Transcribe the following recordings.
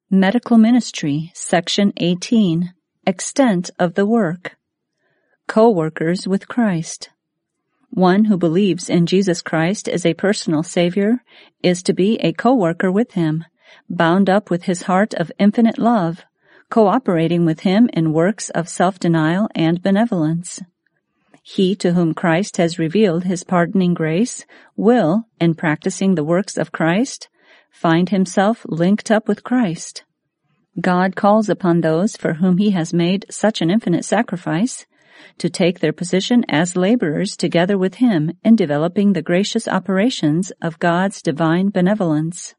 Medical Ministry, Section 18, Extent of the Work. Co-workers with Christ. One who believes in Jesus Christ as a personal Savior is to be a co-worker with Him, bound up with His heart of infinite love, cooperating with Him in works of self-denial and benevolence. He to whom Christ has revealed His pardoning grace will, in practicing the works of Christ, find himself linked up with Christ. God calls upon those for whom He has made such an infinite sacrifice to take their position as laborers together with Him in developing the gracious operations of God's divine benevolence.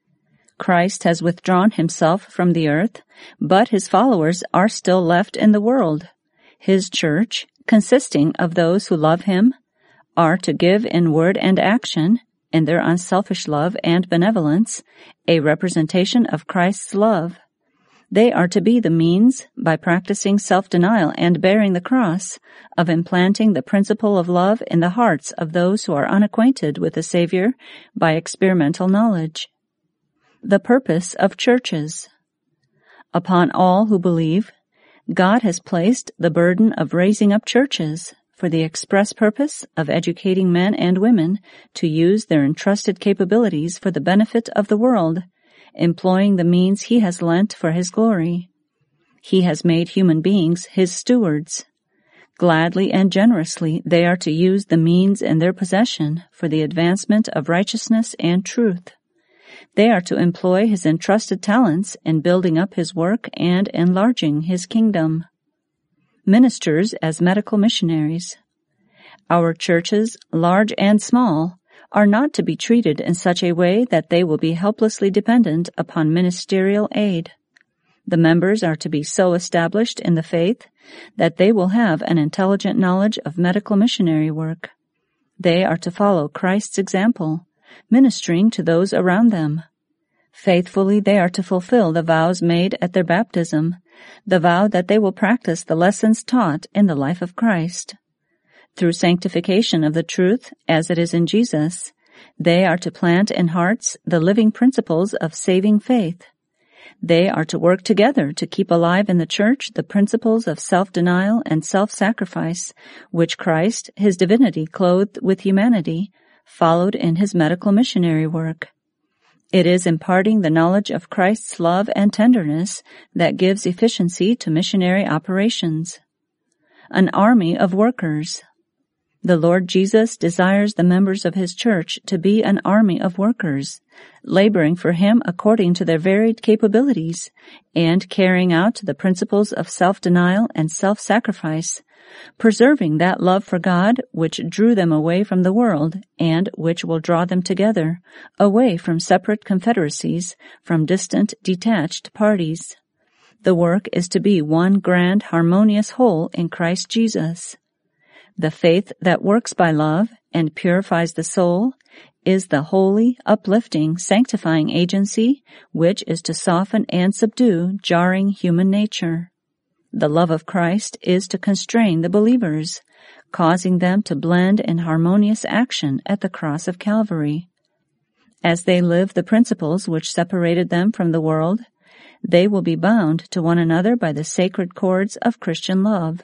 Christ has withdrawn Himself from the earth, but His followers are still left in the world. His church, consisting of those who love Him, are to give in word and action, in their unselfish love and benevolence, a representation of Christ's love. They are to be the means, by practicing self-denial and bearing the cross, of implanting the principle of love in the hearts of those who are unacquainted with the Savior by experimental knowledge. The purpose of churches. Upon all who believe, God has placed the burden of raising up churches for the express purpose of educating men and women to use their entrusted capabilities for the benefit of the world, employing the means He has lent for His glory. He has made human beings His stewards. Gladly and generously they are to use the means in their possession for the advancement of righteousness and truth. They are to employ His entrusted talents in building up His work and enlarging His kingdom. Ministers as medical missionaries. Our churches, large and small, are not to be treated in such a way that they will be helplessly dependent upon ministerial aid. The members are to be so established in the faith that they will have an intelligent knowledge of medical missionary work. They are to follow Christ's example, ministering to those around them. Faithfully they are to fulfill the vows made at their baptism, the vow that they will practice the lessons taught in the life of Christ. Through sanctification of the truth, as it is in Jesus, they are to plant in hearts the living principles of saving faith. They are to work together to keep alive in the church the principles of self-denial and self-sacrifice, which Christ, His divinity clothed with humanity, followed in His medical missionary work. It is imparting the knowledge of Christ's love and tenderness that gives efficiency to missionary operations. An army of workers. The Lord Jesus desires the members of His church to be an army of workers, laboring for Him according to their varied capabilities, and carrying out the principles of self-denial and self-sacrifice, preserving that love for God which drew them away from the world and which will draw them together, away from separate confederacies, from distant, detached parties. The work is to be one grand, harmonious whole in Christ Jesus. The faith that works by love and purifies the soul is the holy, uplifting, sanctifying agency which is to soften and subdue jarring human nature. The love of Christ is to constrain the believers, causing them to blend in harmonious action at the cross of Calvary. As they live the principles which separated them from the world, they will be bound to one another by the sacred cords of Christian love.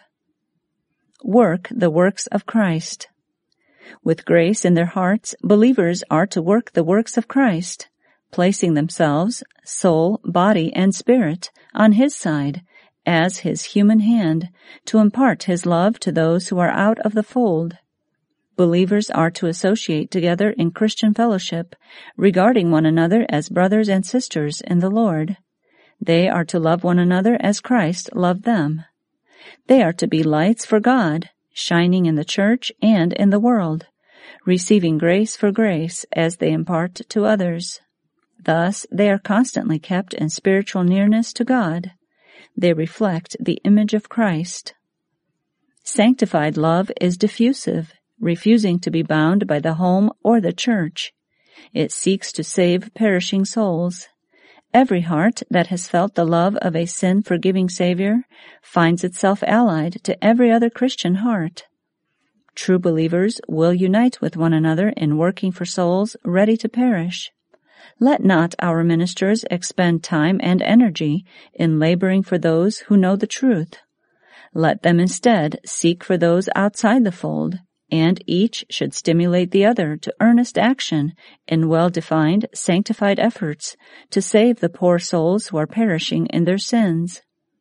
Work the works of Christ. With grace in their hearts, believers are to work the works of Christ, placing themselves, soul, body, and spirit, on His side, as His human hand, to impart His love to those who are out of the fold. Believers are to associate together in Christian fellowship, regarding one another as brothers and sisters in the Lord. They are to love one another as Christ loved them. They are to be lights for God, shining in the church and in the world, receiving grace for grace as they impart to others. Thus, they are constantly kept in spiritual nearness to God. They reflect the image of Christ. Sanctified love is diffusive, refusing to be bound by the home or the church. It seeks to save perishing souls. Every heart that has felt the love of a sin-forgiving Savior finds itself allied to every other Christian heart. True believers will unite with one another in working for souls ready to perish. Let not our ministers expend time and energy in laboring for those who know the truth. Let them instead seek for those outside the fold, and each should stimulate the other to earnest action in well-defined, sanctified efforts to save the poor souls who are perishing in their sins.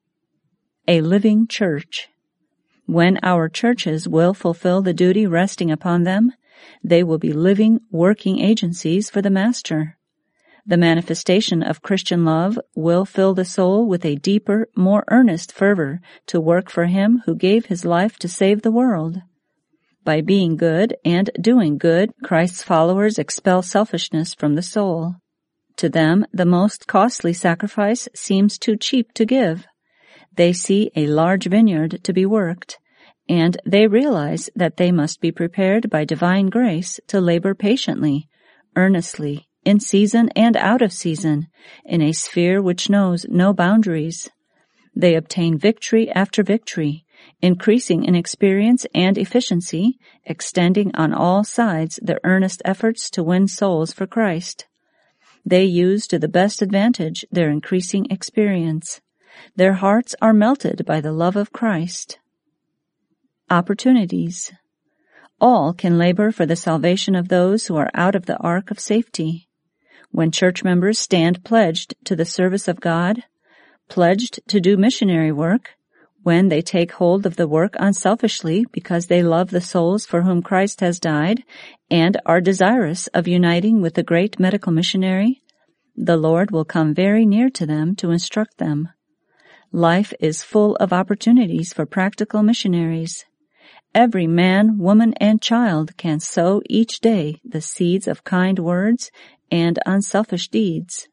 A living church. When our churches will fulfill the duty resting upon them, they will be living, working agencies for the Master. The manifestation of Christian love will fill the soul with a deeper, more earnest fervor to work for Him who gave His life to save the world. By being good and doing good, Christ's followers expel selfishness from the soul. To them, the most costly sacrifice seems too cheap to give. They see a large vineyard to be worked, and they realize that they must be prepared by divine grace to labor patiently, earnestly, in season and out of season, in a sphere which knows no boundaries. They obtain victory after victory, increasing in experience and efficiency, extending on all sides their earnest efforts to win souls for Christ. They use to the best advantage their increasing experience. Their hearts are melted by the love of Christ. Opportunities. All can labor for the salvation of those who are out of the ark of safety. When church members stand pledged to the service of God, pledged to do missionary work, when they take hold of the work unselfishly because they love the souls for whom Christ has died and are desirous of uniting with the great medical missionary, the Lord will come very near to them to instruct them. Life is full of opportunities for practical missionaries. Every man, woman, and child can sow each day the seeds of kind words and unselfish deeds.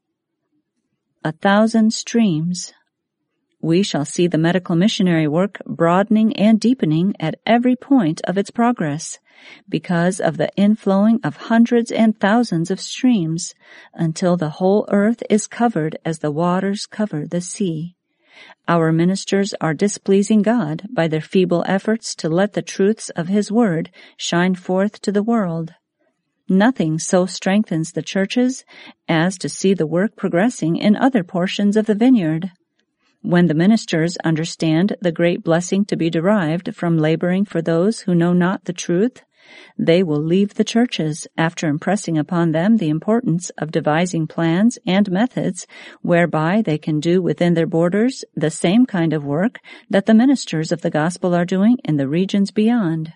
1,000 streams. We shall see the medical missionary work broadening and deepening at every point of its progress, because of the inflowing of hundreds and thousands of streams, until the whole earth is covered as the waters cover the sea. Our ministers are displeasing God by their feeble efforts to let the truths of His Word shine forth to the world. Nothing so strengthens the churches as to see the work progressing in other portions of the vineyard. When the ministers understand the great blessing to be derived from laboring for those who know not the truth, they will leave the churches after impressing upon them the importance of devising plans and methods whereby they can do within their borders the same kind of work that the ministers of the gospel are doing in the regions beyond.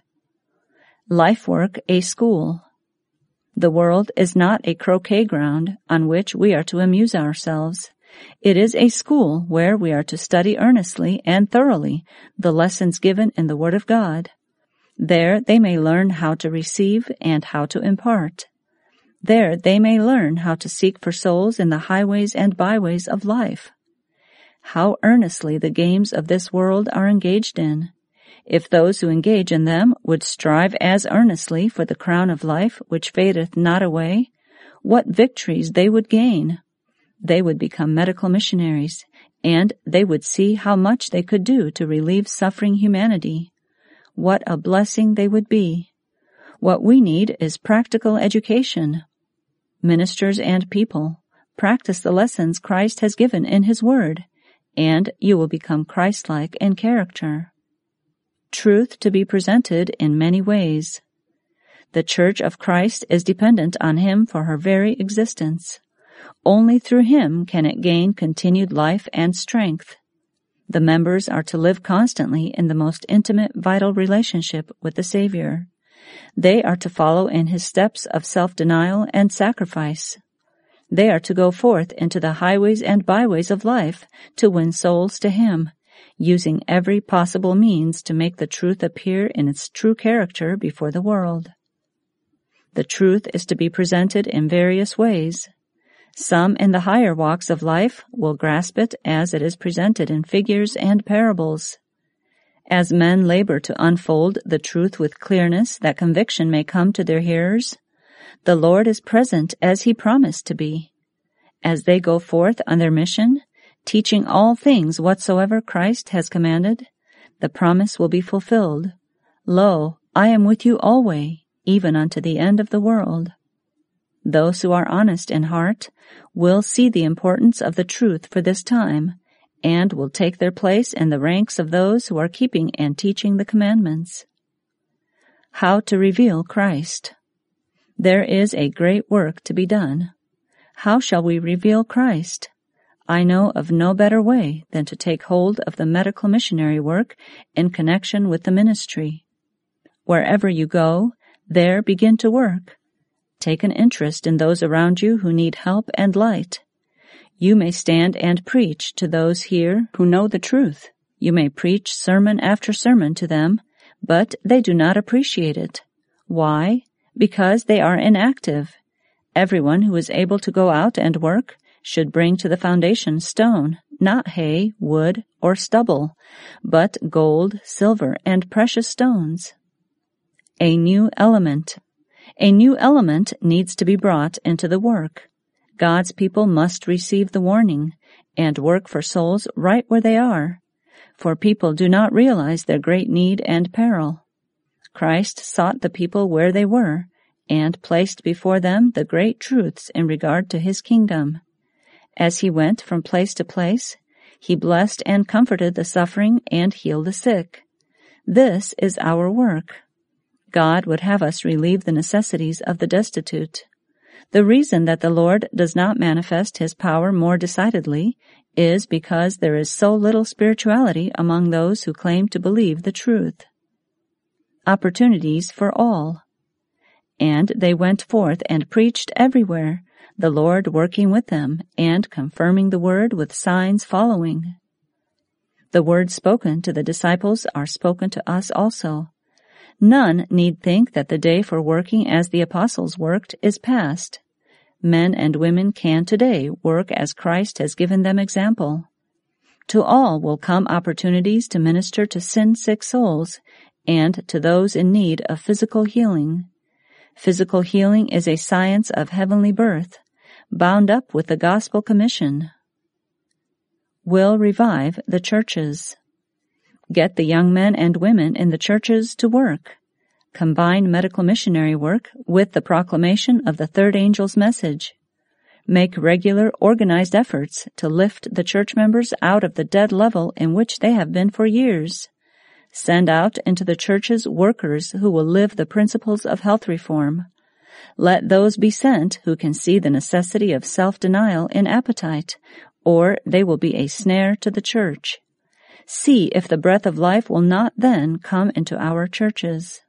Life work a school. The world is not a croquet ground on which we are to amuse ourselves. It is a school where we are to study earnestly and thoroughly the lessons given in the Word of God. There they may learn how to receive and how to impart. There they may learn how to seek for souls in the highways and byways of life. How earnestly the games of this world are engaged in! If those who engage in them would strive as earnestly for the crown of life which fadeth not away, what victories they would gain! They would become medical missionaries, and they would see how much they could do to relieve suffering humanity. What a blessing they would be! What we need is practical education. Ministers and people, practice the lessons Christ has given in His Word, and you will become Christ-like in character. Truth to be presented in many ways. The Church of Christ is dependent on Him for her very existence. Only through Him can it gain continued life and strength. The members are to live constantly in the most intimate, vital relationship with the Savior. They are to follow in His steps of self-denial and sacrifice. They are to go forth into the highways and byways of life to win souls to Him, using every possible means to make the truth appear in its true character before the world. The truth is to be presented in various ways. Some in the higher walks of life will grasp it as it is presented in figures and parables. As men labor to unfold the truth with clearness that conviction may come to their hearers, the Lord is present as He promised to be. As they go forth on their mission, teaching all things whatsoever Christ has commanded, the promise will be fulfilled. Lo, I am with you alway, even unto the end of the world. those who are honest in heart will see the importance of the truth for this time and will take their place in the ranks of those who are keeping and teaching the commandments. How to reveal Christ. There is a great work to be done. How shall we reveal Christ? I know of no better way than to take hold of the medical missionary work in connection with the ministry. Wherever you go, there begin to work. Take an interest in those around you who need help and light. You may stand and preach to those here who know the truth. You may preach sermon after sermon to them, but they do not appreciate it. Why? Because they are inactive. Everyone who is able to go out and work should bring to the foundation stone, not hay, wood, or stubble, but gold, silver, and precious stones. A new element. A new element needs to be brought into the work. God's people must receive the warning and work for souls right where they are, for people do not realize their great need and peril. Christ sought the people where they were and placed before them the great truths in regard to his kingdom. As he went from place to place, he blessed and comforted the suffering and healed the sick. This is our work. God would have us relieve the necessities of the destitute. The reason that the Lord does not manifest his power more decidedly is because there is so little spirituality among those who claim to believe the truth. Opportunities for all. And they went forth and preached everywhere, the Lord working with them and confirming the word with signs following. The words spoken to the disciples are spoken to us also. None need think that the day for working as the apostles worked is past. Men and women can today work as Christ has given them example. To all will come opportunities to minister to sin-sick souls and to those in need of physical healing. Physical healing is a science of heavenly birth, bound up with the gospel commission. Will revive the churches. Get the young men and women in the churches to work. Combine medical missionary work with the proclamation of the third angel's message. Make regular, organized efforts to lift the church members out of the dead level in which they have been for years. Send out into the churches workers who will live the principles of health reform. Let those be sent who can see the necessity of self-denial in appetite, or they will be a snare to the church. See if the breath of life will not then come into our churches.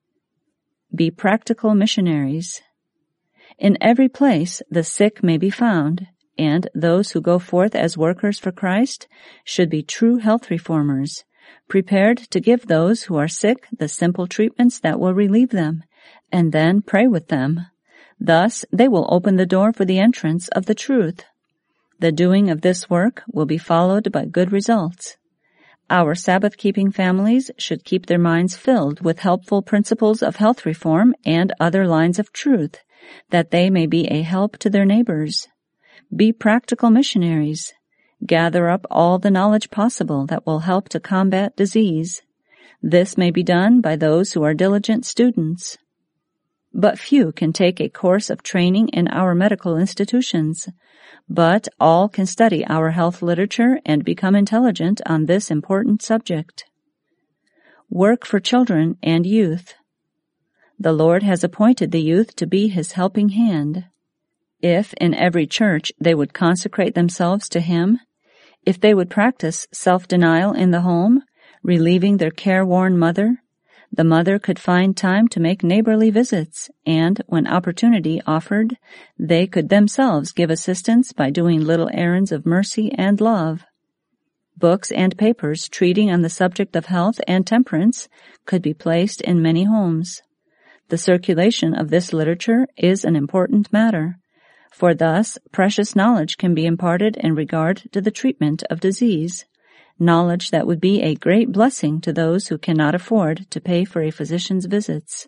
Be practical missionaries. In every place the sick may be found, and those who go forth as workers for Christ should be true health reformers, prepared to give those who are sick the simple treatments that will relieve them, and then pray with them. Thus they will open the door for the entrance of the truth. The doing of this work will be followed by good results. Our Sabbath-keeping families should keep their minds filled with helpful principles of health reform and other lines of truth, that they may be a help to their neighbors. Be practical missionaries. Gather up all the knowledge possible that will help to combat disease. This may be done by those who are diligent students. But few can take a course of training in our medical institutions, but all can study our health literature and become intelligent on this important subject. Work for children and youth. The Lord has appointed the youth to be his helping hand. If in every church they would consecrate themselves to him, if they would practice self-denial in the home, relieving their careworn mother, the mother could find time to make neighborly visits, and, when opportunity offered, they could themselves give assistance by doing little errands of mercy and love. Books and papers treating on the subject of health and temperance could be placed in many homes. The circulation of this literature is an important matter, for thus precious knowledge can be imparted in regard to the treatment of disease, knowledge that would be a great blessing to those who cannot afford to pay for a physician's visits.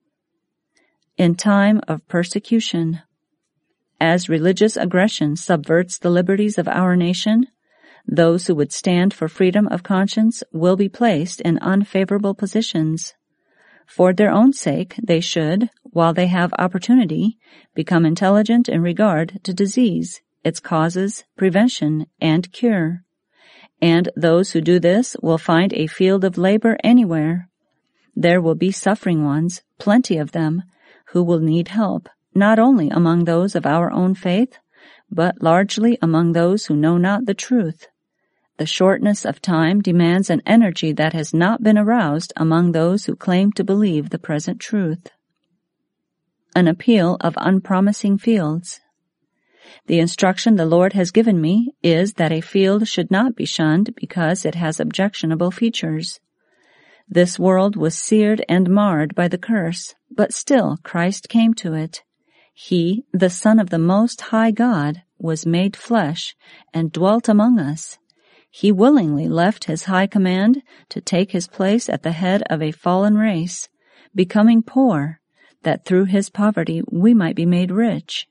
In time of persecution. As religious aggression subverts the liberties of our nation, those who would stand for freedom of conscience will be placed in unfavorable positions. For their own sake, they should, while they have opportunity, become intelligent in regard to disease, its causes, prevention, and cure. And those who do this will find a field of labor anywhere. There will be suffering ones, plenty of them, who will need help, not only among those of our own faith, but largely among those who know not the truth. The shortness of time demands an energy that has not been aroused among those who claim to believe the present truth. An appeal of unpromising fields. The instruction the Lord has given me is that a field should not be shunned because it has objectionable features. This world was seared and marred by the curse, but still Christ came to it. He, the Son of the Most High God, was made flesh and dwelt among us. He willingly left his high command to take his place at the head of a fallen race, becoming poor, that through his poverty we might be made rich.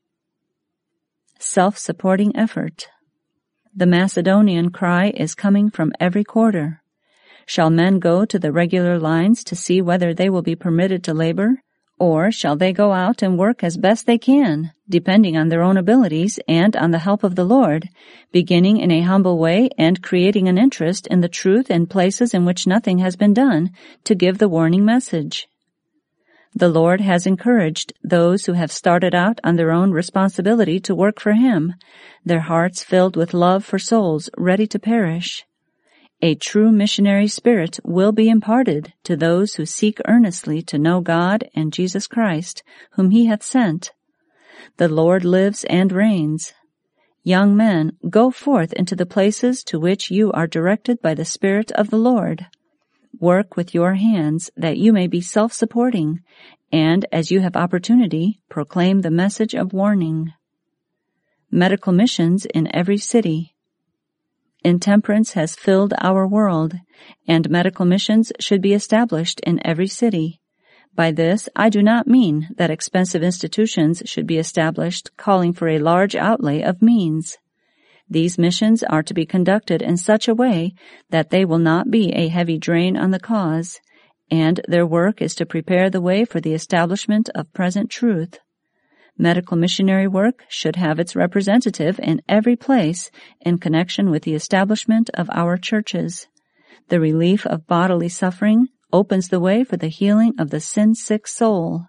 Self-supporting effort. The Macedonian cry is coming from every quarter. Shall men go to the regular lines to see whether they will be permitted to labor, or shall they go out and work as best they can, depending on their own abilities and on the help of the Lord, beginning in a humble way and creating an interest in the truth in places in which nothing has been done to give the warning message? The Lord has encouraged those who have started out on their own responsibility to work for Him, their hearts filled with love for souls ready to perish. A true missionary spirit will be imparted to those who seek earnestly to know God and Jesus Christ, whom He hath sent. The Lord lives and reigns. Young men, go forth into the places to which you are directed by the Spirit of the Lord. Work with your hands that you may be self-supporting, and as you have opportunity, proclaim the message of warning. Medical missions in every city. Intemperance has filled our world, and medical missions should be established in every city. By this, I do not mean that expensive institutions should be established calling for a large outlay of means. These missions are to be conducted in such a way that they will not be a heavy drain on the cause, and their work is to prepare the way for the establishment of present truth. Medical missionary work should have its representative in every place in connection with the establishment of our churches. The relief of bodily suffering opens the way for the healing of the sin-sick soul.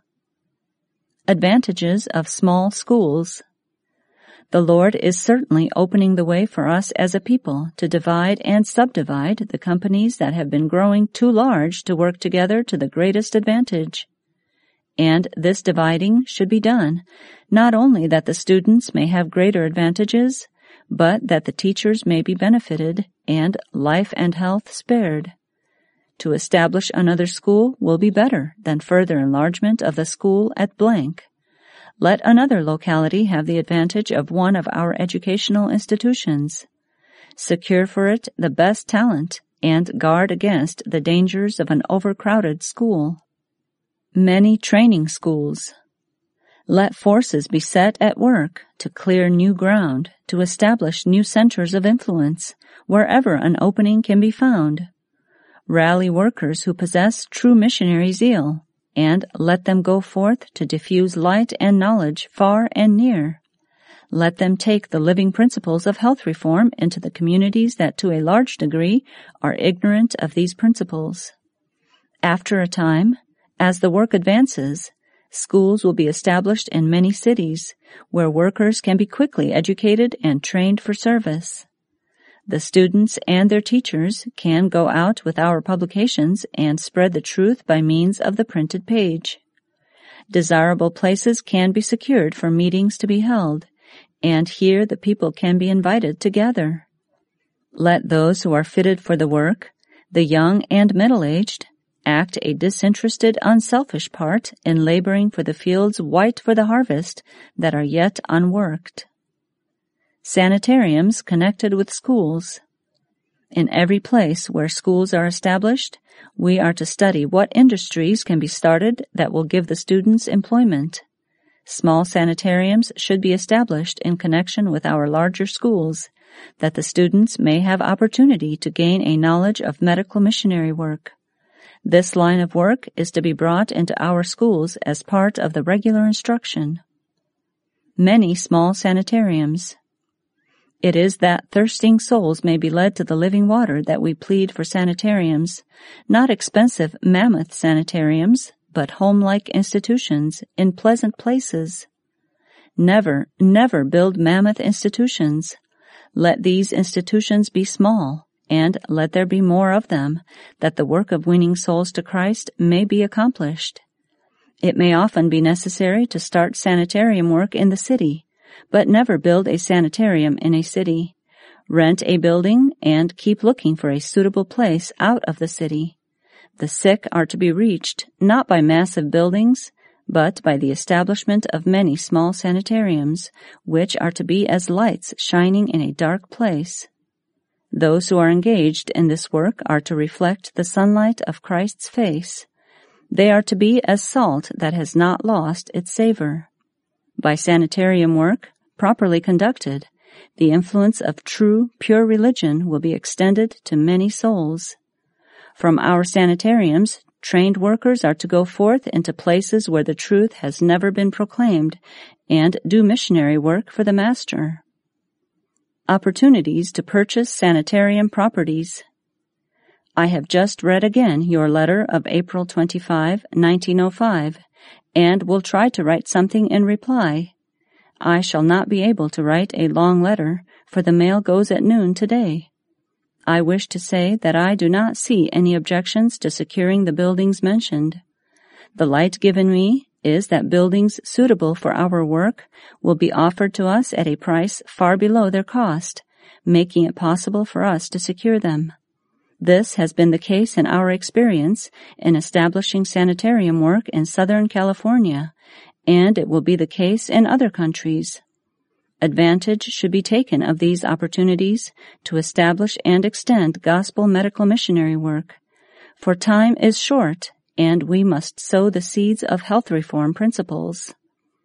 Advantages of small schools. The Lord is certainly opening the way for us as a people to divide and subdivide the companies that have been growing too large to work together to the greatest advantage. And this dividing should be done, not only that the students may have greater advantages, but that the teachers may be benefited and life and health spared. To establish another school will be better than further enlargement of the school at blank. Let another locality have the advantage of one of our educational institutions. Secure for it the best talent and guard against the dangers of an overcrowded school. Many training schools. Let forces be set at work to clear new ground, to establish new centers of influence, wherever an opening can be found. Rally workers who possess true missionary zeal, and let them go forth to diffuse light and knowledge far and near. Let them take the living principles of health reform into the communities that to a large degree are ignorant of these principles. After a time, as the work advances, schools will be established in many cities where workers can be quickly educated and trained for service. The students and their teachers can go out with our publications and spread the truth by means of the printed page. Desirable places can be secured for meetings to be held, and here the people can be invited to gather. Let those who are fitted for the work, the young and middle-aged, act a disinterested, unselfish part in laboring for the fields white for the harvest that are yet unworked. Sanitariums connected with schools. In every place where schools are established, we are to study what industries can be started that will give the students employment. Small sanitariums should be established in connection with our larger schools, that the students may have opportunity to gain a knowledge of medical missionary work. This line of work is to be brought into our schools as part of the regular instruction. Many small sanitariums. It is that thirsting souls may be led to the living water that we plead for sanitariums, not expensive mammoth sanitariums, but home-like institutions in pleasant places. Never, never build mammoth institutions. Let these institutions be small, and let there be more of them, that the work of winning souls to Christ may be accomplished. It may often be necessary to start sanitarium work in the city, but never build a sanitarium in a city. Rent a building and keep looking for a suitable place out of the city. The sick are to be reached not by massive buildings, but by the establishment of many small sanitariums, which are to be as lights shining in a dark place. Those who are engaged in this work are to reflect the sunlight of Christ's face. They are to be as salt that has not lost its savor. By sanitarium work, properly conducted, the influence of true, pure religion will be extended to many souls. From our sanitariums, trained workers are to go forth into places where the truth has never been proclaimed and do missionary work for the Master. Opportunities to purchase sanitarium properties. I have just read again your letter of April 25, 1905, and will try to write something in reply. I shall not be able to write a long letter, for the mail goes at noon today. I wish to say that I do not see any objections to securing the buildings mentioned. The light given me is that buildings suitable for our work will be offered to us at a price far below their cost, making it possible for us to secure them. This has been the case in our experience in establishing sanitarium work in Southern California, and it will be the case in other countries. Advantage should be taken of these opportunities to establish and extend gospel medical missionary work, for time is short, and we must sow the seeds of health reform principles.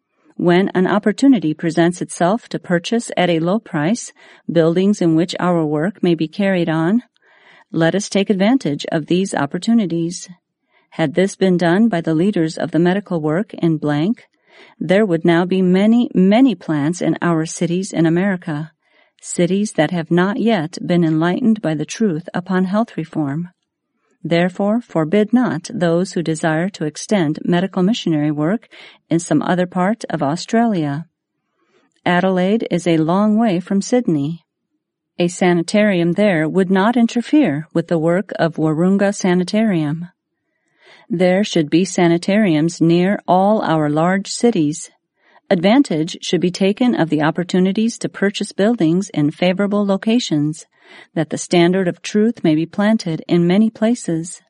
When an opportunity presents itself to purchase at a low price buildings in which our work may be carried on, let us take advantage of these opportunities. Had this been done by the leaders of the medical work in blank, there would now be many, many plants in our cities in America, cities that have not yet been enlightened by the truth upon health reform. Therefore, forbid not those who desire to extend medical missionary work in some other part of Australia. Adelaide is a long way from Sydney. A sanitarium there would not interfere with the work of Wahroonga Sanitarium. There should be sanitariums near all our large cities. Advantage should be taken of the opportunities to purchase buildings in favorable locations, that the standard of truth may be planted in many places.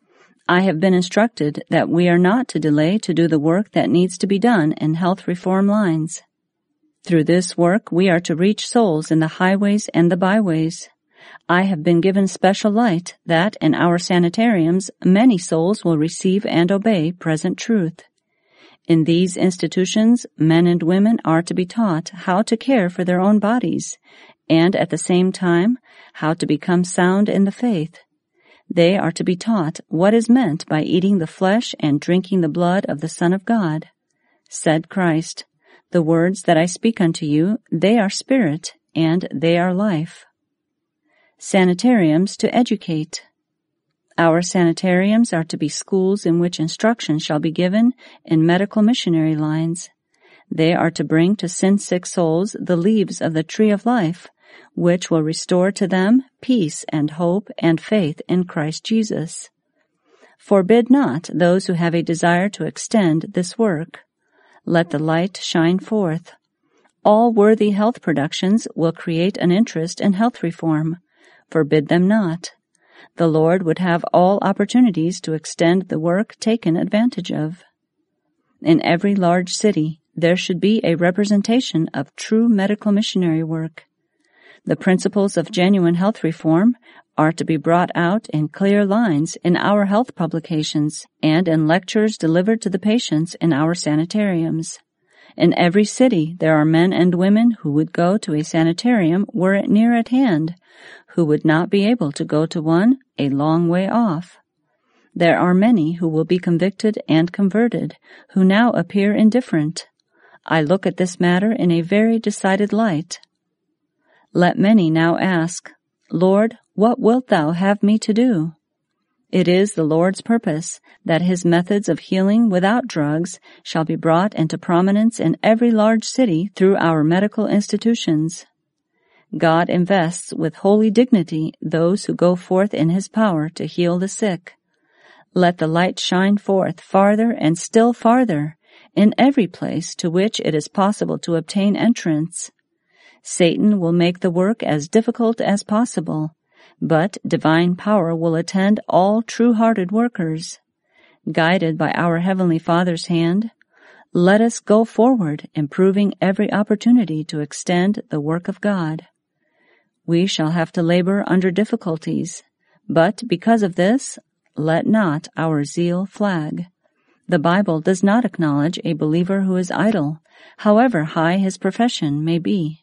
I have been instructed that we are not to delay to do the work that needs to be done in health reform lines. Through this work, we are to reach souls in the highways and the byways. I have been given special light that in our sanitariums many souls will receive and obey present truth. In these institutions, men and women are to be taught how to care for their own bodies, and at the same time, how to become sound in the faith. They are to be taught what is meant by eating the flesh and drinking the blood of the Son of God. Said Christ, "The words that I speak unto you, they are spirit, and they are life." Sanitariums to educate. Our sanitariums are to be schools in which instruction shall be given in medical missionary lines. They are to bring to sin-sick souls the leaves of the tree of life, which will restore to them peace and hope and faith in Christ Jesus. Forbid not those who have a desire to extend this work. Let the light shine forth. All worthy health productions will create an interest in health reform. Forbid them not. The Lord would have all opportunities to extend the work taken advantage of. In every large city, there should be a representation of true medical missionary work. The principles of genuine health reform are to be brought out in clear lines in our health publications and in lectures delivered to the patients in our sanitariums. In every city there are men and women who would go to a sanitarium were it near at hand, who would not be able to go to one a long way off. There are many who will be convicted and converted, who now appear indifferent. I look at this matter in a very decided light. Let many now ask, Lord, what wilt thou have me to do? It is the Lord's purpose that his methods of healing without drugs shall be brought into prominence in every large city through our medical institutions. God invests with holy dignity those who go forth in his power to heal the sick. Let the light shine forth farther and still farther in every place to which it is possible to obtain entrance. Satan will make the work as difficult as possible, but divine power will attend all true-hearted workers. Guided by our Heavenly Father's hand, let us go forward, improving every opportunity to extend the work of God. We shall have to labor under difficulties, but because of this, let not our zeal flag. The Bible does not acknowledge a believer who is idle, however high his profession may be.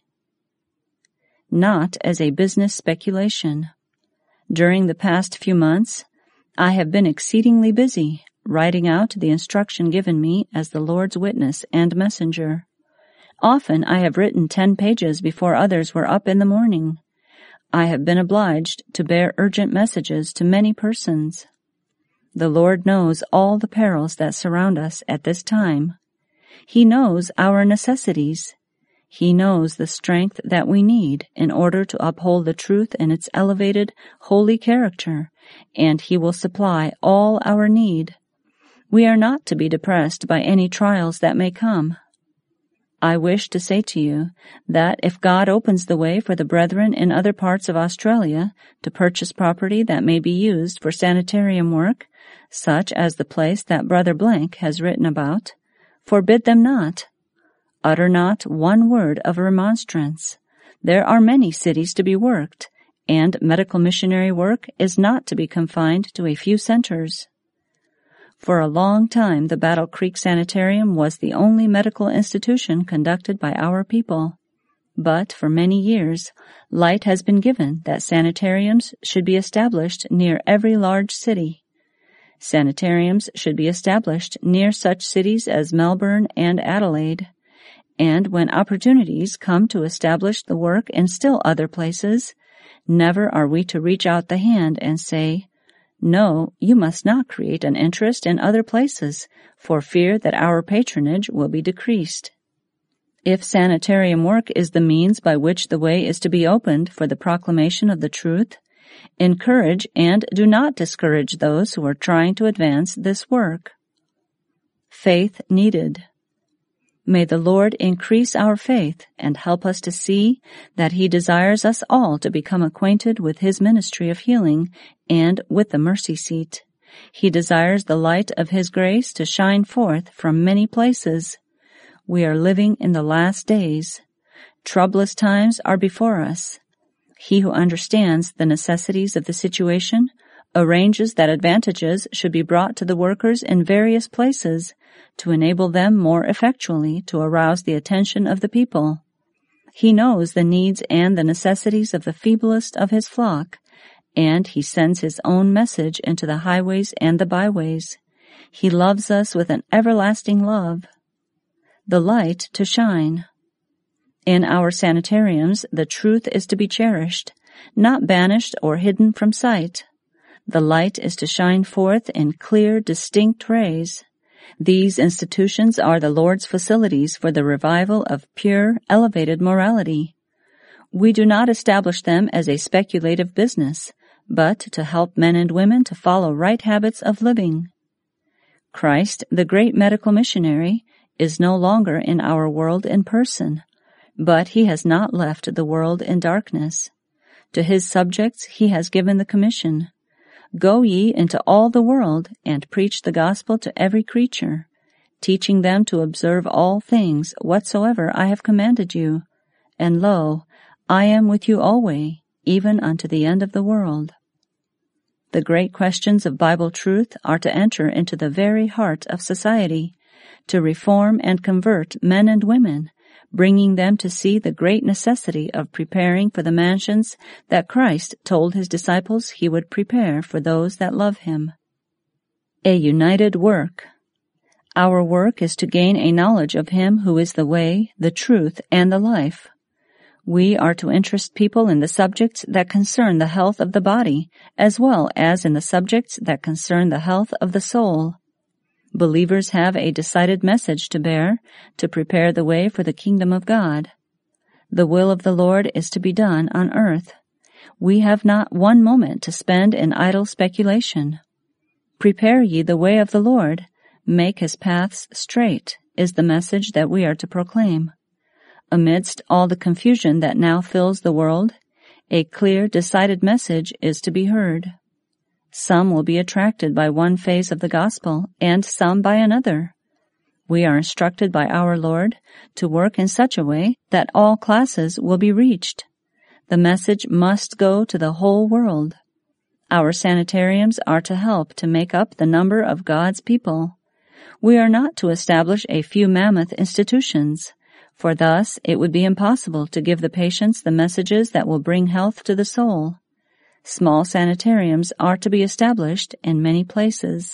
Not as a business speculation. During the past few months, I have been exceedingly busy, writing out the instruction given me as the Lord's witness and messenger. Often I have written 10 pages before others were up in the morning. I have been obliged to bear urgent messages to many persons. The Lord knows all the perils that surround us at this time. He knows our necessities. He knows the strength that we need in order to uphold the truth in its elevated, holy character, and he will supply all our need. We are not to be depressed by any trials that may come. I wish to say to you that if God opens the way for the brethren in other parts of Australia to purchase property that may be used for sanitarium work, such as the place that Brother Blank has written about, forbid them not. Utter not one word of remonstrance. There are many cities to be worked, and medical missionary work is not to be confined to a few centers. For a long time, the Battle Creek Sanitarium was the only medical institution conducted by our people. But for many years, light has been given that sanitariums should be established near every large city. Sanitariums should be established near such cities as Melbourne and Adelaide. And when opportunities come to establish the work in still other places, never are we to reach out the hand and say, No, you must not create an interest in other places, for fear that our patronage will be decreased. If sanitarium work is the means by which the way is to be opened for the proclamation of the truth, encourage and do not discourage those who are trying to advance this work. Faith needed. May the Lord increase our faith and help us to see that He desires us all to become acquainted with His ministry of healing and with the mercy seat. He desires the light of His grace to shine forth from many places. We are living in the last days. Troublous times are before us. He who understands the necessities of the situation arranges that advantages should be brought to the workers in various places to enable them more effectually to arouse the attention of the people. He knows the needs and the necessities of the feeblest of His flock, and He sends His own message into the highways and the byways. He loves us with an everlasting love. The light to shine. In our sanitariums, the truth is to be cherished, not banished or hidden from sight. The light is to shine forth in clear, distinct rays. These institutions are the Lord's facilities for the revival of pure, elevated morality. We do not establish them as a speculative business, but to help men and women to follow right habits of living. Christ, the great medical missionary, is no longer in our world in person, but He has not left the world in darkness. To His subjects He has given the commission, Go ye into all the world, and preach the gospel to every creature, teaching them to observe all things whatsoever I have commanded you. And lo, I am with you alway, even unto the end of the world. The great questions of Bible truth are to enter into the very heart of society, to reform and convert men and women, bringing them to see the great necessity of preparing for the mansions that Christ told His disciples He would prepare for those that love Him. A united work. Our work is to gain a knowledge of Him who is the way, the truth, and the life. We are to interest people in the subjects that concern the health of the body, as well as in the subjects that concern the health of the soul. Believers have a decided message to bear to prepare the way for the kingdom of God. The will of the Lord is to be done on earth. We have not one moment to spend in idle speculation. Prepare ye the way of the Lord, make His paths straight, is the message that we are to proclaim. Amidst all the confusion that now fills the world, a clear, decided message is to be heard. Some will be attracted by one phase of the gospel, and some by another. We are instructed by our Lord to work in such a way that all classes will be reached. The message must go to the whole world. Our sanitariums are to help to make up the number of God's people. We are not to establish a few mammoth institutions, for thus it would be impossible to give the patients the messages that will bring health to the soul. Small sanitariums are to be established in many places.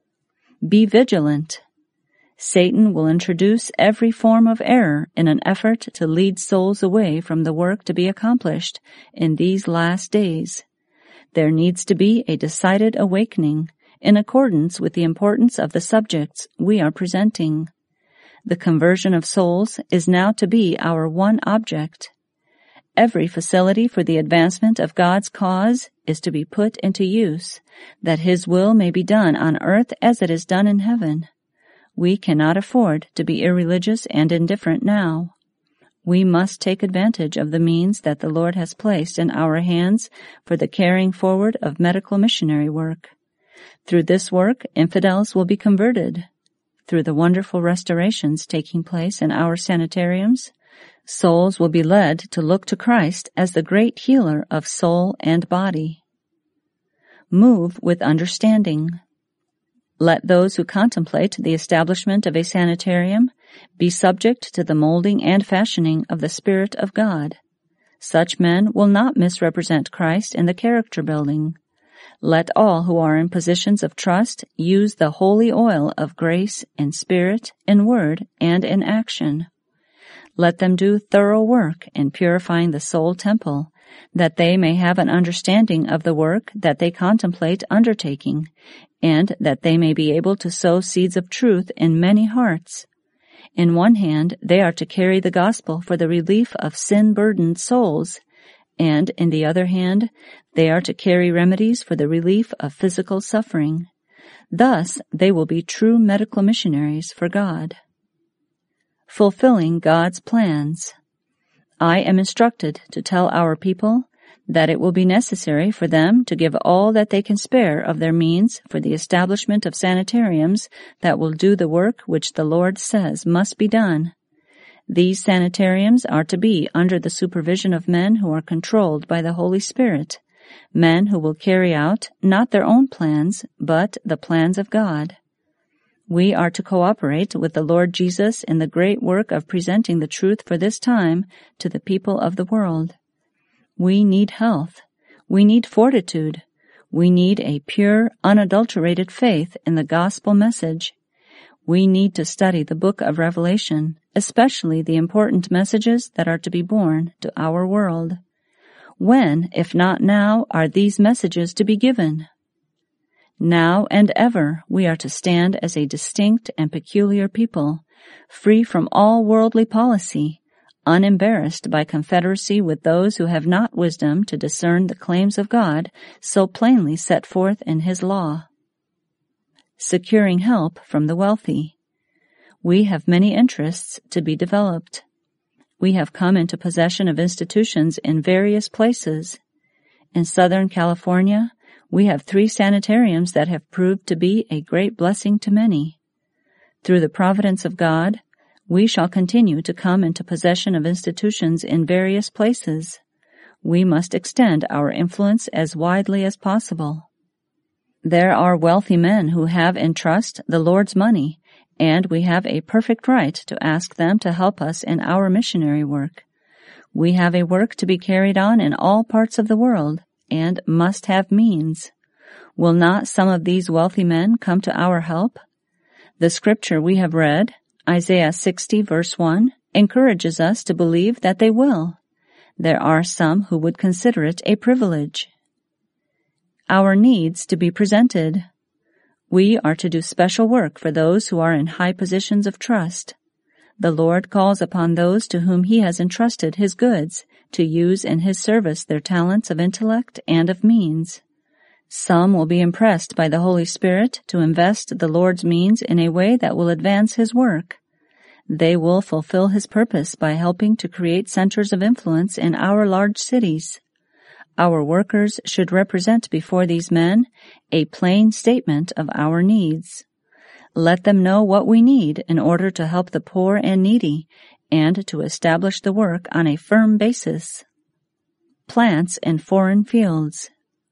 Be vigilant. Satan will introduce every form of error in an effort to lead souls away from the work to be accomplished in these last days. There needs to be a decided awakening in accordance with the importance of the subjects we are presenting. The conversion of souls is now to be our one object. Every facility for the advancement of God's cause is to be put into use, that His will may be done on earth as it is done in heaven. We cannot afford to be irreligious and indifferent now. We must take advantage of the means that the Lord has placed in our hands for the carrying forward of medical missionary work. Through this work, infidels will be converted. Through the wonderful restorations taking place in our sanitariums, souls will be led to look to Christ as the great healer of soul and body. Move with understanding. Let those who contemplate the establishment of a sanitarium be subject to the molding and fashioning of the Spirit of God. Such men will not misrepresent Christ in the character building. Let all who are in positions of trust use the holy oil of grace in spirit, in word, and in action. Let them do thorough work in purifying the soul temple, that they may have an understanding of the work that they contemplate undertaking, and that they may be able to sow seeds of truth in many hearts. In one hand, they are to carry the gospel for the relief of sin-burdened souls, and in the other hand, they are to carry remedies for the relief of physical suffering. Thus, they will be true medical missionaries for God. Fulfilling God's plans. I am instructed to tell our people that it will be necessary for them to give all that they can spare of their means for the establishment of sanitariums that will do the work which the Lord says must be done. These sanitariums are to be under the supervision of men who are controlled by the Holy Spirit, men who will carry out not their own plans, but the plans of God. We are to cooperate with the Lord Jesus in the great work of presenting the truth for this time to the people of the world. We need health. We need fortitude. We need a pure, unadulterated faith in the gospel message. We need to study the book of Revelation, especially the important messages that are to be borne to our world. When, if not now, are these messages to be given? Now and ever we are to stand as a distinct and peculiar people, free from all worldly policy, unembarrassed by confederacy with those who have not wisdom to discern the claims of God so plainly set forth in His law. Securing help from the wealthy. We have many interests to be developed. We have come into possession of institutions in various places. In Southern California, we have 3 sanitariums that have proved to be a great blessing to many. Through the providence of God, we shall continue to come into possession of institutions in various places. We must extend our influence as widely as possible. There are wealthy men who have in trust the Lord's money, and we have a perfect right to ask them to help us in our missionary work. We have a work to be carried on in all parts of the world, and must have means. Will not some of these wealthy men come to our help? The scripture we have read, Isaiah 60 verse 1, encourages us to believe that they will. There are some who would consider it a privilege. Our needs to be presented. We are to do special work for those who are in high positions of trust. The Lord calls upon those to whom He has entrusted His goods to use in His service their talents of intellect and of means. Some will be impressed by the Holy Spirit to invest the Lord's means in a way that will advance His work. They will fulfill His purpose by helping to create centers of influence in our large cities. Our workers should represent before these men a plain statement of our needs. Let them know what we need in order to help the poor and needy and to establish the work on a firm basis. Plants in foreign fields.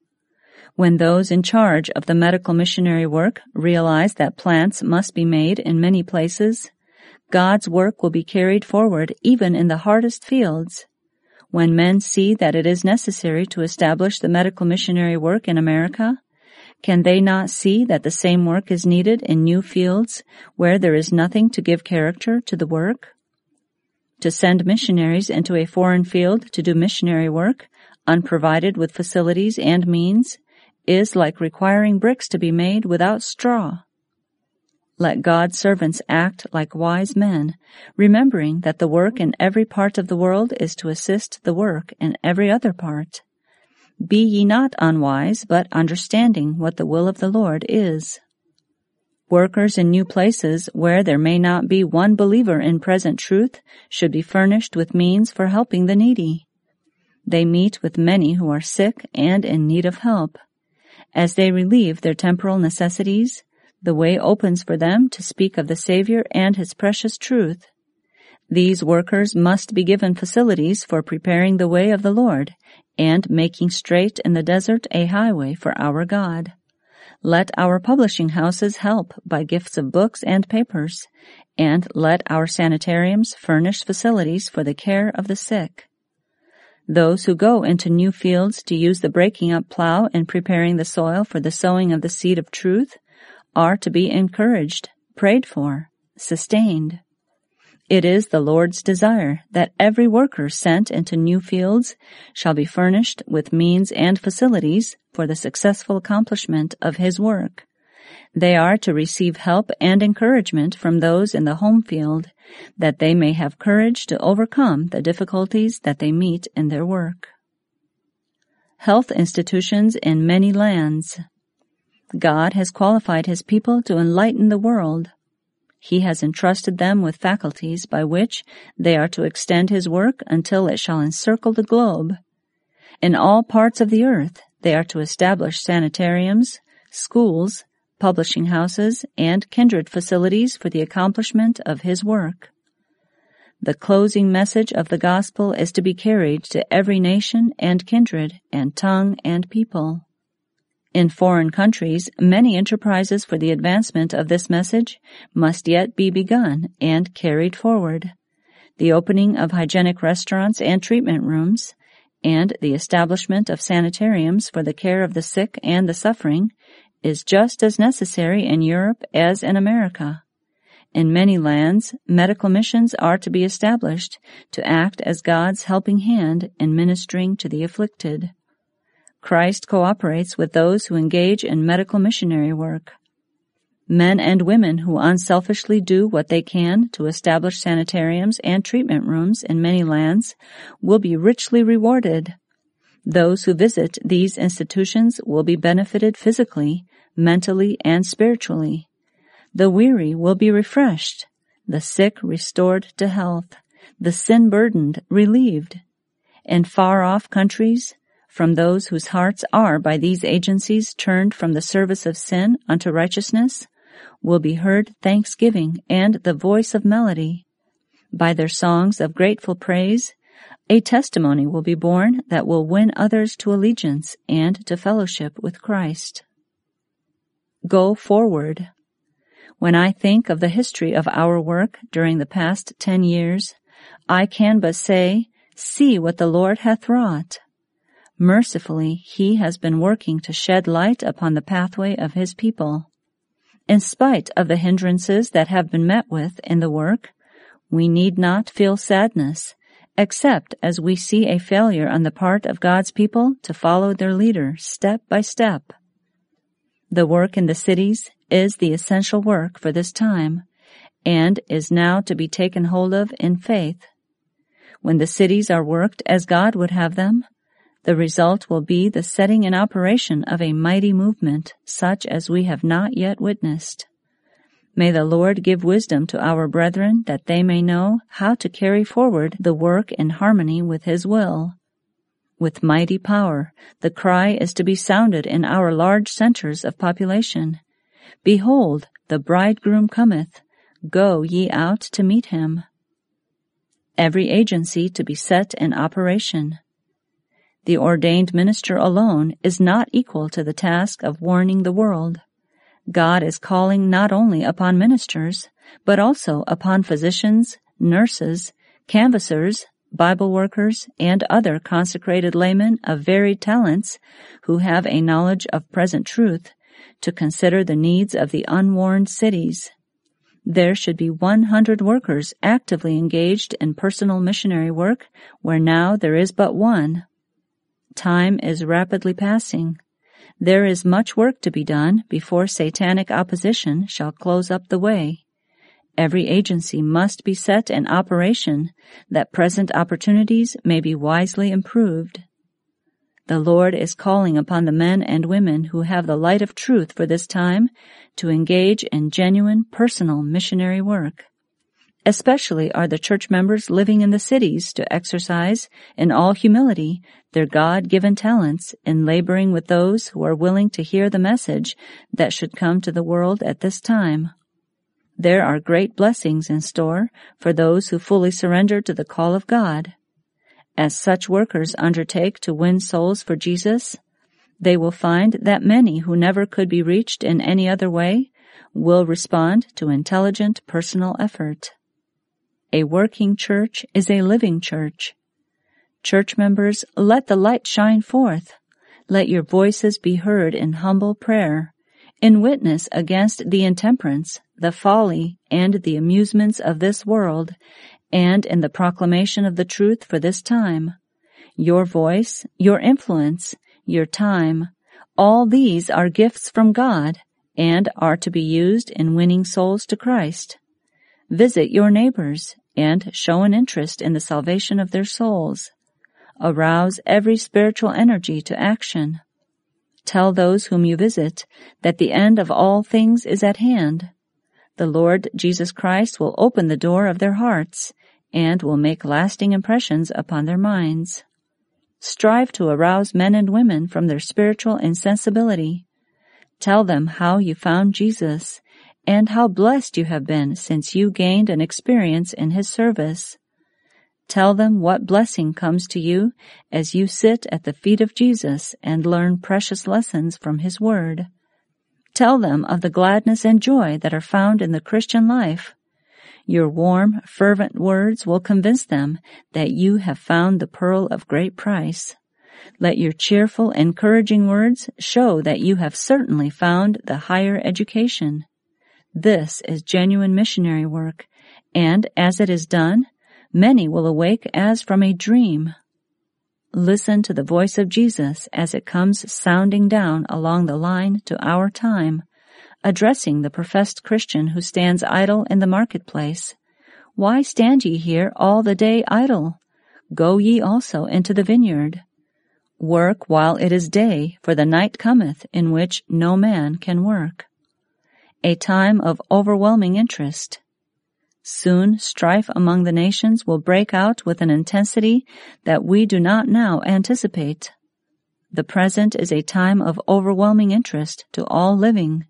When those in charge of the medical missionary work realize that plants must be made in many places, God's work will be carried forward even in the hardest fields. When men see that it is necessary to establish the medical missionary work in America, can they not see that the same work is needed in new fields where there is nothing to give character to the work? To send missionaries into a foreign field to do missionary work, unprovided with facilities and means, is like requiring bricks to be made without straw. Let God's servants act like wise men, remembering that the work in every part of the world is to assist the work in every other part. Be ye not unwise, but understanding what the will of the Lord is. Workers in new places where there may not be one believer in present truth should be furnished with means for helping the needy. They meet with many who are sick and in need of help. As they relieve their temporal necessities, the way opens for them to speak of the Savior and His precious truth. These workers must be given facilities for preparing the way of the Lord and making straight in the desert a highway for our God. Let our publishing houses help by gifts of books and papers, and let our sanitariums furnish facilities for the care of the sick. Those who go into new fields to use the breaking up plow in preparing the soil for the sowing of the seed of truth are to be encouraged, prayed for, sustained. It is the Lord's desire that every worker sent into new fields shall be furnished with means and facilities for the successful accomplishment of His work. They are to receive help and encouragement from those in the home field, that they may have courage to overcome the difficulties that they meet in their work. Health institutions in many lands. God has qualified His people to enlighten the world. He has entrusted them with faculties by which they are to extend His work until it shall encircle the globe. In all parts of the earth, they are to establish sanitariums, schools, publishing houses, and kindred facilities for the accomplishment of His work. The closing message of the gospel is to be carried to every nation and kindred and tongue and people. In foreign countries, many enterprises for the advancement of this message must yet be begun and carried forward. The opening of hygienic restaurants and treatment rooms, and the establishment of sanitariums for the care of the sick and the suffering, is just as necessary in Europe as in America. In many lands, medical missions are to be established to act as God's helping hand in ministering to the afflicted. Christ cooperates with those who engage in medical missionary work. Men and women who unselfishly do what they can to establish sanitariums and treatment rooms in many lands will be richly rewarded. Those who visit these institutions will be benefited physically, mentally, and spiritually. The weary will be refreshed, the sick restored to health, the sin-burdened relieved. In far-off countries, from those whose hearts are by these agencies turned from the service of sin unto righteousness, will be heard thanksgiving and the voice of melody. By their songs of grateful praise, a testimony will be borne that will win others to allegiance and to fellowship with Christ. Go forward. When I think of the history of our work during the past 10 years, I can but say, see what the Lord hath wrought. Mercifully, He has been working to shed light upon the pathway of His people. In spite of the hindrances that have been met with in the work, we need not feel sadness, except as we see a failure on the part of God's people to follow their leader step by step. The work in the cities is the essential work for this time, and is now to be taken hold of in faith. When the cities are worked as God would have them, the result will be the setting in operation of a mighty movement such as we have not yet witnessed. May the Lord give wisdom to our brethren that they may know how to carry forward the work in harmony with His will. With mighty power, the cry is to be sounded in our large centers of population. Behold, the bridegroom cometh. Go ye out to meet him. Every agency to be set in operation. The ordained minister alone is not equal to the task of warning the world. God is calling not only upon ministers, but also upon physicians, nurses, canvassers, Bible workers, and other consecrated laymen of varied talents who have a knowledge of present truth, to consider the needs of the unwarned cities. There should be 100 workers actively engaged in personal missionary work, where now there is but one. Time is rapidly passing. There is much work to be done before satanic opposition shall close up the way. Every agency must be set in operation that present opportunities may be wisely improved. The Lord is calling upon the men and women who have the light of truth for this time to engage in genuine personal missionary work. Especially are the church members living in the cities to exercise, in all humility, their God-given talents in laboring with those who are willing to hear the message that should come to the world at this time. There are great blessings in store for those who fully surrender to the call of God. As such workers undertake to win souls for Jesus, they will find that many who never could be reached in any other way will respond to intelligent personal effort. A working church is a living church. Church members, let the light shine forth. Let your voices be heard in humble prayer, in witness against the intemperance, the folly, and the amusements of this world, and in the proclamation of the truth for this time. Your voice, your influence, your time, all these are gifts from God, and are to be used in winning souls to Christ. Visit your neighbors, and show an interest in the salvation of their souls. Arouse every spiritual energy to action. Tell those whom you visit that the end of all things is at hand. The Lord Jesus Christ will open the door of their hearts and will make lasting impressions upon their minds. Strive to arouse men and women from their spiritual insensibility. Tell them how you found Jesus and how blessed you have been since you gained an experience in His service. Tell them what blessing comes to you as you sit at the feet of Jesus and learn precious lessons from His Word. Tell them of the gladness and joy that are found in the Christian life. Your warm, fervent words will convince them that you have found the pearl of great price. Let your cheerful, encouraging words show that you have certainly found the higher education. This is genuine missionary work, and as it is done, many will awake as from a dream. Listen to the voice of Jesus as it comes sounding down along the line to our time, addressing the professed Christian who stands idle in the marketplace. Why stand ye here all the day idle? Go ye also into the vineyard. Work while it is day, for the night cometh in which no man can work. A time of overwhelming interest. Soon strife among the nations will break out with an intensity that we do not now anticipate. The present is a time of overwhelming interest to all living.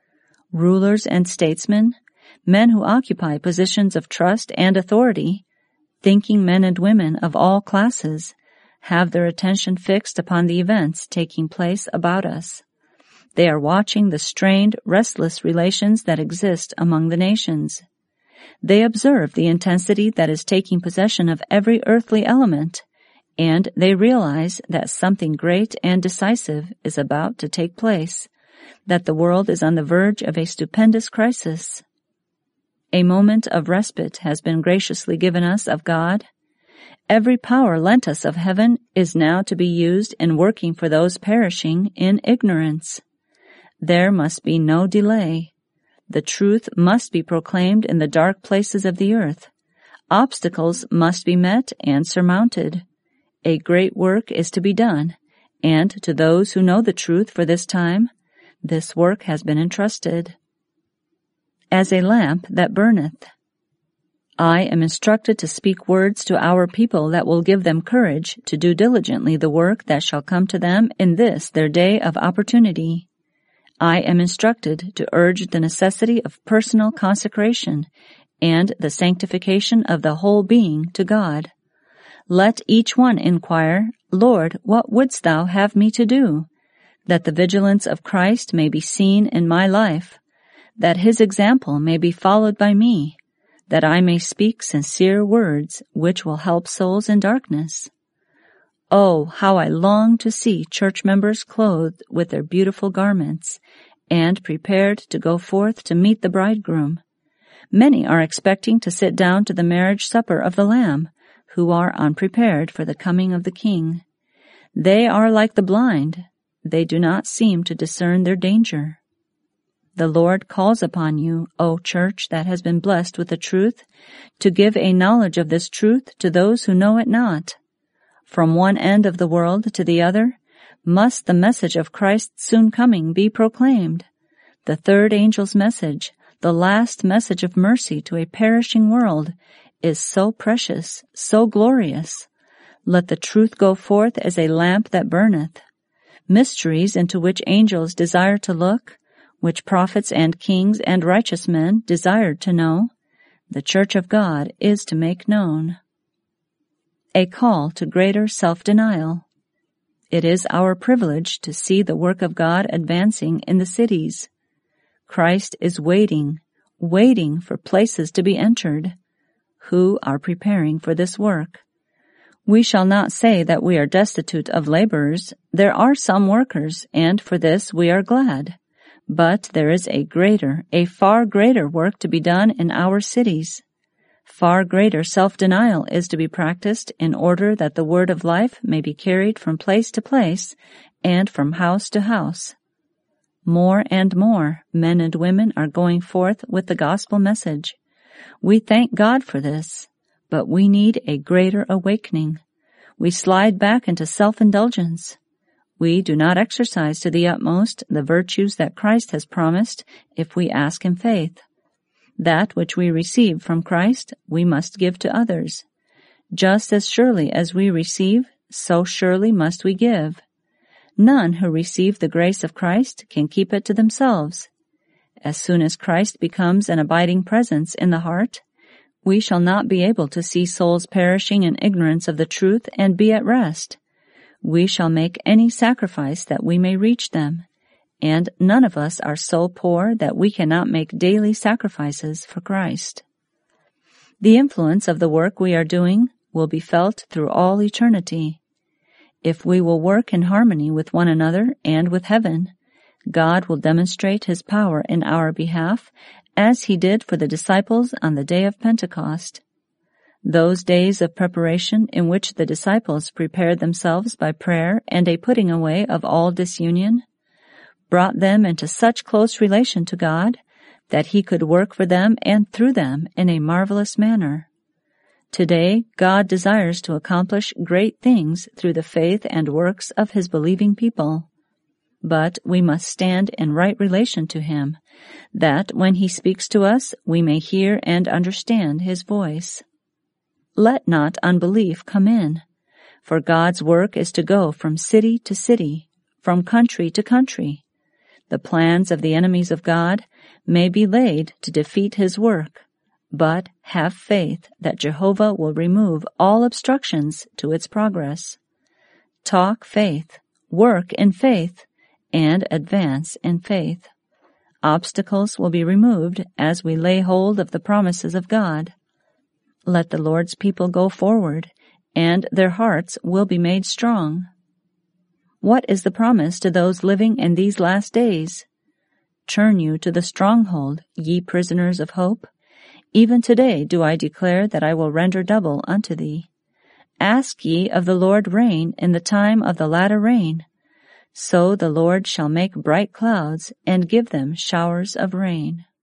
Rulers and statesmen, men who occupy positions of trust and authority, thinking men and women of all classes, have their attention fixed upon the events taking place about us. They are watching the strained, restless relations that exist among the nations. They observe the intensity that is taking possession of every earthly element, and they realize that something great and decisive is about to take place, that the world is on the verge of a stupendous crisis. A moment of respite has been graciously given us of God. Every power lent us of heaven is now to be used in working for those perishing in ignorance. There must be no delay. The truth must be proclaimed in the dark places of the earth. Obstacles must be met and surmounted. A great work is to be done, and to those who know the truth for this time, this work has been entrusted. As a lamp that burneth. I am instructed to speak words to our people that will give them courage to do diligently the work that shall come to them in this their day of opportunity. I am instructed to urge the necessity of personal consecration and the sanctification of the whole being to God. Let each one inquire, Lord, what wouldst thou have me to do? That the vigilance of Christ may be seen in my life, that his example may be followed by me, that I may speak sincere words which will help souls in darkness. Oh, how I long to see church members clothed with their beautiful garments and prepared to go forth to meet the bridegroom. Many are expecting to sit down to the marriage supper of the Lamb, who are unprepared for the coming of the King. They are like the blind. They do not seem to discern their danger. The Lord calls upon you, O church that has been blessed with the truth, to give a knowledge of this truth to those who know it not. From one end of the world to the other, must the message of Christ's soon coming be proclaimed. The third angel's message, the last message of mercy to a perishing world, is so precious, so glorious. Let the truth go forth as a lamp that burneth. Mysteries into which angels desire to look, which prophets and kings and righteous men desired to know, the Church of God is to make known. A call to greater self-denial. It is our privilege to see the work of God advancing in the cities. Christ is waiting for places to be entered. Who are preparing for this work? We shall not say that we are destitute of laborers. There are some workers, and for this we are glad. But there is a far greater work to be done in our cities. Far greater self-denial is to be practiced in order that the word of life may be carried from place to place and from house to house. More and more men and women are going forth with the gospel message. We thank God for this, but we need a greater awakening. We slide back into self-indulgence. We do not exercise to the utmost the virtues that Christ has promised if we ask in faith. That which we receive from Christ we must give to others. Just as surely as we receive, so surely must we give. None who receive the grace of Christ can keep it to themselves. As soon as Christ becomes an abiding presence in the heart, we shall not be able to see souls perishing in ignorance of the truth and be at rest. We shall make any sacrifice that we may reach them, and none of us are so poor that we cannot make daily sacrifices for Christ. The influence of the work we are doing will be felt through all eternity. If we will work in harmony with one another and with heaven, God will demonstrate his power in our behalf as he did for the disciples on the day of Pentecost. Those days of preparation in which the disciples prepared themselves by prayer and a putting away of all disunion brought them into such close relation to God that he could work for them and through them in a marvelous manner. Today, God desires to accomplish great things through the faith and works of his believing people. But we must stand in right relation to him, that when he speaks to us, we may hear and understand his voice. Let not unbelief come in, for God's work is to go from city to city, from country to country. The plans of the enemies of God may be laid to defeat his work, but have faith that Jehovah will remove all obstructions to its progress. Talk faith, work in faith, and advance in faith. Obstacles will be removed as we lay hold of the promises of God. Let the Lord's people go forward and their hearts will be made strong. What is the promise to those living in these last days? Turn you to the stronghold, ye prisoners of hope. Even today do I declare that I will render double unto thee. Ask ye of the Lord rain in the time of the latter rain. So the Lord shall make bright clouds, and give them showers of rain.